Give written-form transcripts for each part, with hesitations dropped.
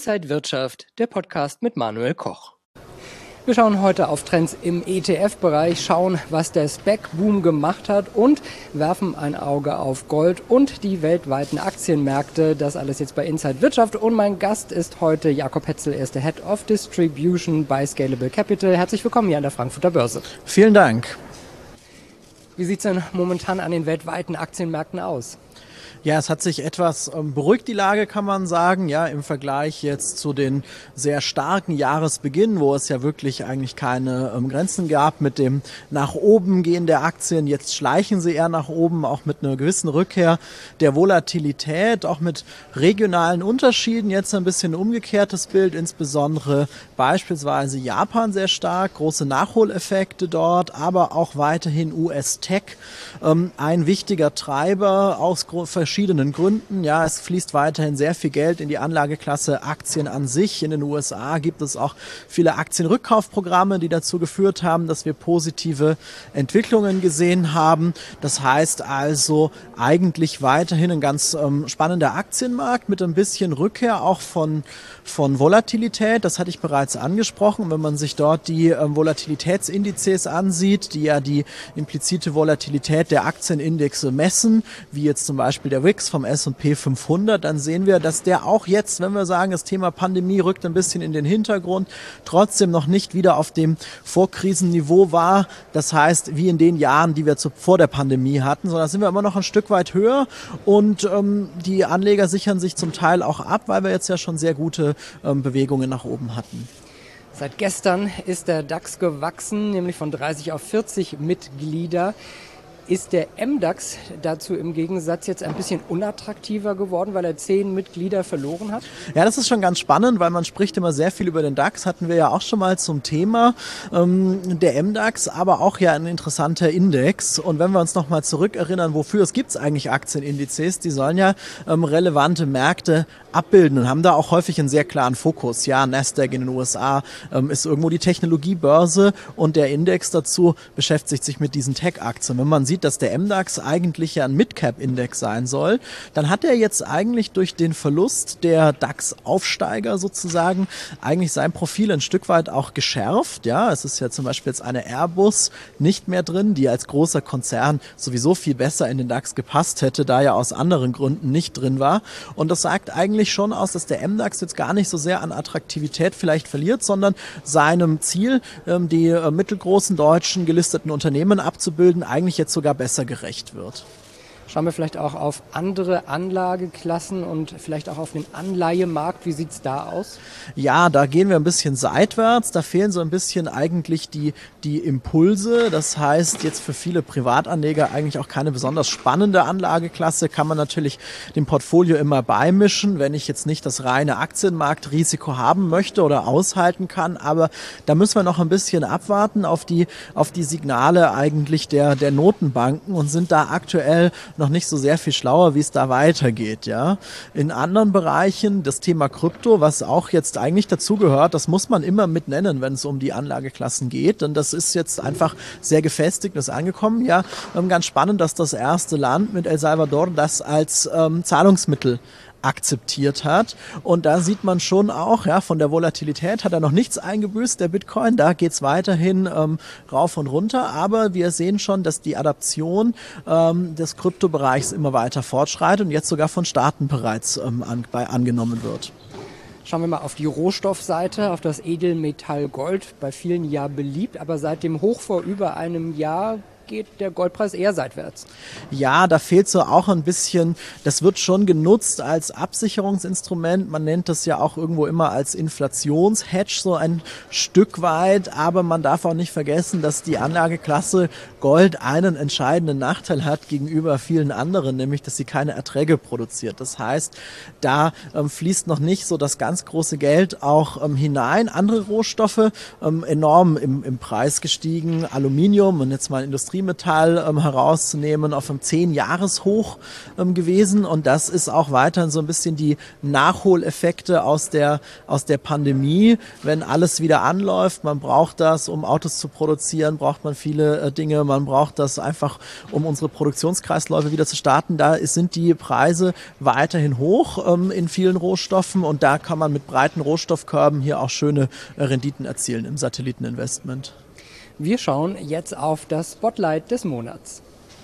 Inside Wirtschaft, der Podcast mit Manuel Koch. Wir schauen heute auf Trends im ETF-Bereich, schauen, was der SPAC-Boom gemacht hat und werfen ein Auge auf Gold und die weltweiten Aktienmärkte. Das alles jetzt bei Inside Wirtschaft und mein Gast ist heute Jakob Hetzel, er ist der Head of Distribution bei Scalable Capital. Herzlich willkommen hier an der Frankfurter Börse. Vielen Dank. Wie sieht es denn momentan an den weltweiten Aktienmärkten aus? Ja, es hat sich etwas beruhigt, die Lage, kann man sagen, ja, im Vergleich jetzt zu den sehr starken Jahresbeginn, wo es ja wirklich eigentlich keine Grenzen gab mit dem nach oben gehen der Aktien. Jetzt schleichen sie eher nach oben, auch mit einer gewissen Rückkehr der Volatilität, auch mit regionalen Unterschieden. Jetzt ein bisschen umgekehrtes Bild, insbesondere beispielsweise Japan sehr stark, große Nachholeffekte dort, aber auch weiterhin US-Tech, ein wichtiger Treiber aus verschiedenen Gründen. Ja, es fließt weiterhin sehr viel Geld in die Anlageklasse Aktien an sich. In den USA gibt es auch viele Aktienrückkaufprogramme, die dazu geführt haben, dass wir positive Entwicklungen gesehen haben. Das heißt also eigentlich weiterhin ein ganz spannender Aktienmarkt mit ein bisschen Rückkehr auch von Volatilität. Das hatte ich bereits angesprochen. Wenn man sich dort die Volatilitätsindizes ansieht, die ja die implizite Volatilität der Aktienindexe messen, wie jetzt zum Beispiel der WIX vom S&P 500, dann sehen wir, dass der auch jetzt, wenn wir sagen, das Thema Pandemie rückt ein bisschen in den Hintergrund, trotzdem noch nicht wieder auf dem Vorkrisenniveau war. Das heißt, wie in den Jahren, die wir vor der Pandemie hatten, sondern sind wir immer noch ein Stück weit höher und die Anleger sichern sich zum Teil auch ab, weil wir jetzt ja schon sehr gute Bewegungen nach oben hatten. Seit gestern ist der DAX gewachsen, nämlich von 30 auf 40 Mitglieder. Ist der MDAX dazu im Gegensatz jetzt ein bisschen unattraktiver geworden, weil er 10 Mitglieder verloren hat? Ja, das ist schon ganz spannend, weil man spricht immer sehr viel über den DAX, hatten wir ja auch schon mal zum Thema. Der MDAX, aber auch ja ein interessanter Index. Und wenn wir uns nochmal zurückerinnern, wofür es gibt eigentlich Aktienindizes, die sollen ja relevante Märkte abbilden und haben da auch häufig einen sehr klaren Fokus. Ja, Nasdaq in den USA ist irgendwo die Technologiebörse und der Index dazu beschäftigt sich mit diesen Tech-Aktien. Wenn man sieht, dass der MDAX eigentlich ja ein Mid-Cap-Index sein soll, dann hat er jetzt eigentlich durch den Verlust der DAX-Aufsteiger sozusagen eigentlich sein Profil ein Stück weit auch geschärft. Ja, es ist ja zum Beispiel jetzt eine Airbus nicht mehr drin, die als großer Konzern sowieso viel besser in den DAX gepasst hätte, da ja aus anderen Gründen nicht drin war. Und das sagt eigentlich schon aus, dass der MDAX jetzt gar nicht so sehr an Attraktivität vielleicht verliert, sondern seinem Ziel, die mittelgroßen deutschen gelisteten Unternehmen abzubilden, eigentlich jetzt sogar besser gerecht wird. Schauen wir vielleicht auch auf andere Anlageklassen und vielleicht auch auf den Anleihemarkt. Wie sieht es da aus? Ja, da gehen wir ein bisschen seitwärts. Da fehlen so ein bisschen eigentlich die Impulse. Das heißt, jetzt für viele Privatanleger eigentlich auch keine besonders spannende Anlageklasse. Kann man natürlich dem Portfolio immer beimischen, wenn ich jetzt nicht das reine Aktienmarktrisiko haben möchte oder aushalten kann. Aber da müssen wir noch ein bisschen abwarten auf die Signale eigentlich der Notenbanken und sind da aktuell noch nicht so sehr viel schlauer, wie es da weitergeht. Ja. In anderen Bereichen, das Thema Krypto, was auch jetzt eigentlich dazugehört, das muss man immer mit nennen, wenn es um die Anlageklassen geht. Und das ist jetzt einfach sehr gefestigt, ist angekommen. Ja, ganz spannend, dass das erste Land mit El Salvador das als Zahlungsmittel akzeptiert hat. Und da sieht man schon auch, ja, von der Volatilität hat er noch nichts eingebüßt, der Bitcoin. Da geht's weiterhin rauf und runter. Aber wir sehen schon, dass die Adaption des Kryptobereichs immer weiter fortschreitet und jetzt sogar von Staaten bereits angenommen wird. Schauen wir mal auf die Rohstoffseite, auf das Edelmetall Gold. Bei vielen ja beliebt, aber seit dem Hoch vor über einem Jahr geht der Goldpreis eher seitwärts. Ja, da fehlt so auch ein bisschen, das wird schon genutzt als Absicherungsinstrument. Man nennt das ja auch irgendwo immer als Inflationshedge so ein Stück weit. Aber man darf auch nicht vergessen, dass die Anlageklasse Gold einen entscheidenden Nachteil hat gegenüber vielen anderen, nämlich, dass sie keine Erträge produziert. Das heißt, da fließt noch nicht so das ganz große Geld auch hinein. Andere Rohstoffe enorm im Preis gestiegen. Aluminium und jetzt mal Industrie Industriemetall herauszunehmen, auf einem 10-Jahres-Hoch gewesen. Und das ist auch weiterhin so ein bisschen die Nachholeffekte aus der Pandemie. Wenn alles wieder anläuft, man braucht das, um Autos zu produzieren, braucht man viele Dinge. Man braucht das einfach, um unsere Produktionskreisläufe wieder zu starten. Da sind die Preise weiterhin hoch in vielen Rohstoffen. Und da kann man mit breiten Rohstoffkörben hier auch schöne Renditen erzielen im Satelliteninvestment. Wir schauen jetzt auf das Spotlight des Monats.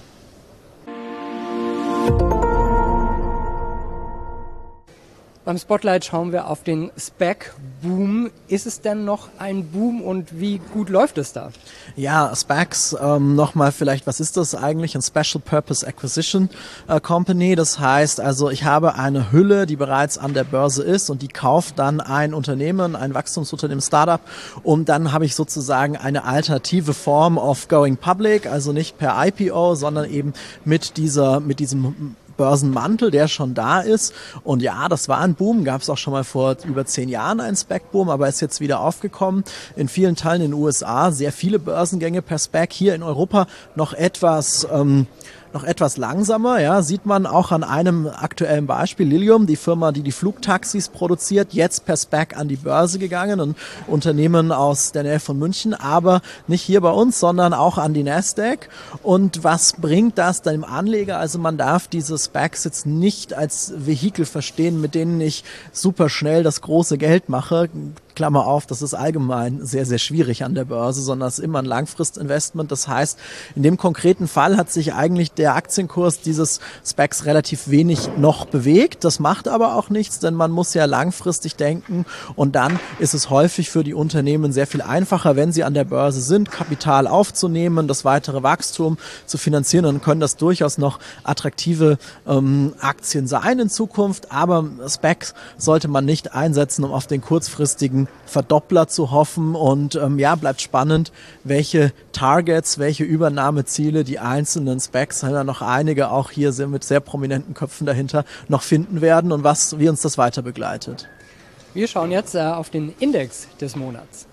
Beim Spotlight schauen wir auf den SPAC-Boom. Ist es denn noch ein Boom und wie gut läuft es da? Ja, SPACs, nochmal vielleicht, was ist das eigentlich? Ein Special Purpose Acquisition Company. Das heißt also, ich habe eine Hülle, die bereits an der Börse ist und die kauft dann ein Unternehmen, ein Wachstumsunternehmen, Startup, und dann habe ich sozusagen eine alternative Form of going public, also nicht per IPO, sondern eben mit diesem Börsenmantel, der schon da ist. Und ja, das war ein Boom, gab es auch schon mal vor über 10 Jahren einen SPAC-Boom, aber ist jetzt wieder aufgekommen. In vielen Teilen in den USA sehr viele Börsengänge per SPAC, hier in Europa noch etwas langsamer, ja, sieht man auch an einem aktuellen Beispiel. Lilium, die Firma, die Flugtaxis produziert, jetzt per SPAC an die Börse gegangen, ein Unternehmen aus der Nähe von München, aber nicht hier bei uns, sondern auch an die Nasdaq. Und was bringt das dem Anleger? Also man darf diese SPACs jetzt nicht als Vehikel verstehen, mit denen ich super schnell das große Geld mache. Klammer auf, das ist allgemein sehr, sehr schwierig an der Börse, sondern es ist immer ein Langfristinvestment. Das heißt, in dem konkreten Fall hat sich eigentlich der Aktienkurs dieses SPACs relativ wenig noch bewegt. Das macht aber auch nichts, denn man muss ja langfristig denken und dann ist es häufig für die Unternehmen sehr viel einfacher, wenn sie an der Börse sind, Kapital aufzunehmen, das weitere Wachstum zu finanzieren, und können das durchaus noch attraktive Aktien sein in Zukunft. Aber SPACs sollte man nicht einsetzen, um auf den kurzfristigen Verdoppler zu hoffen, und bleibt spannend, welche Targets, welche Übernahmeziele die einzelnen SPACs, sind ja noch einige auch hier mit sehr prominenten Köpfen dahinter, noch finden werden und wie uns das weiter begleitet. Wir schauen jetzt auf den Index des Monats.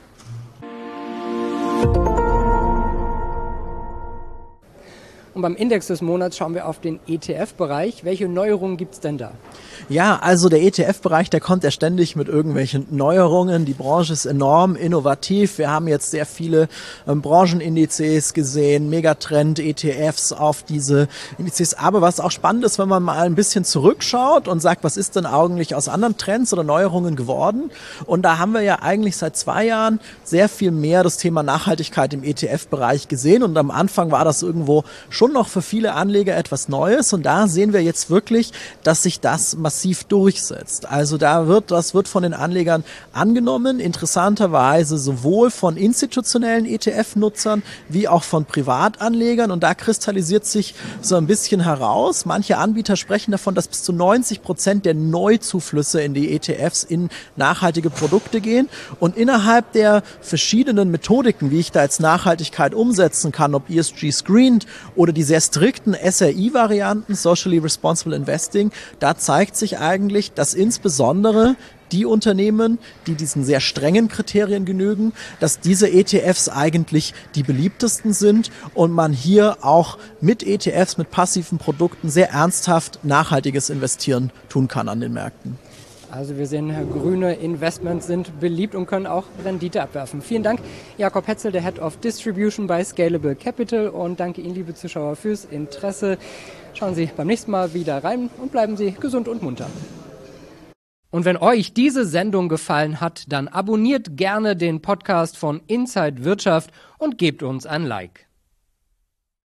Und beim Index des Monats schauen wir auf den ETF-Bereich. Welche Neuerungen gibt es denn da? Ja, also der ETF-Bereich, der kommt ja ständig mit irgendwelchen Neuerungen. Die Branche ist enorm innovativ. Wir haben jetzt sehr viele Branchenindizes gesehen, Megatrend-ETFs auf diese Indizes. Aber was auch spannend ist, wenn man mal ein bisschen zurückschaut und sagt, was ist denn eigentlich aus anderen Trends oder Neuerungen geworden? Und da haben wir ja eigentlich seit 2 Jahren sehr viel mehr das Thema Nachhaltigkeit im ETF-Bereich gesehen. Und am Anfang war das irgendwo schon noch für viele Anleger etwas Neues, und da sehen wir jetzt wirklich, dass sich das massiv durchsetzt. Also das wird von den Anlegern angenommen, interessanterweise sowohl von institutionellen ETF-Nutzern wie auch von Privatanlegern, und da kristallisiert sich so ein bisschen heraus. Manche Anbieter sprechen davon, dass bis zu 90% der Neuzuflüsse in die ETFs in nachhaltige Produkte gehen, und innerhalb der verschiedenen Methodiken, wie ich da jetzt Nachhaltigkeit umsetzen kann, ob ESG screened oder die sehr strikten SRI-Varianten, Socially Responsible Investing, da zeigt sich eigentlich, dass insbesondere die Unternehmen, die diesen sehr strengen Kriterien genügen, dass diese ETFs eigentlich die beliebtesten sind und man hier auch mit ETFs, mit passiven Produkten sehr ernsthaft nachhaltiges Investieren tun kann an den Märkten. Also wir sehen, grüne Investments sind beliebt und können auch Rendite abwerfen. Vielen Dank, Jakob Hetzel, der Head of Distribution bei Scalable Capital, und danke Ihnen, liebe Zuschauer, fürs Interesse. Schauen Sie beim nächsten Mal wieder rein und bleiben Sie gesund und munter. Und wenn euch diese Sendung gefallen hat, dann abonniert gerne den Podcast von Inside Wirtschaft und gebt uns ein Like.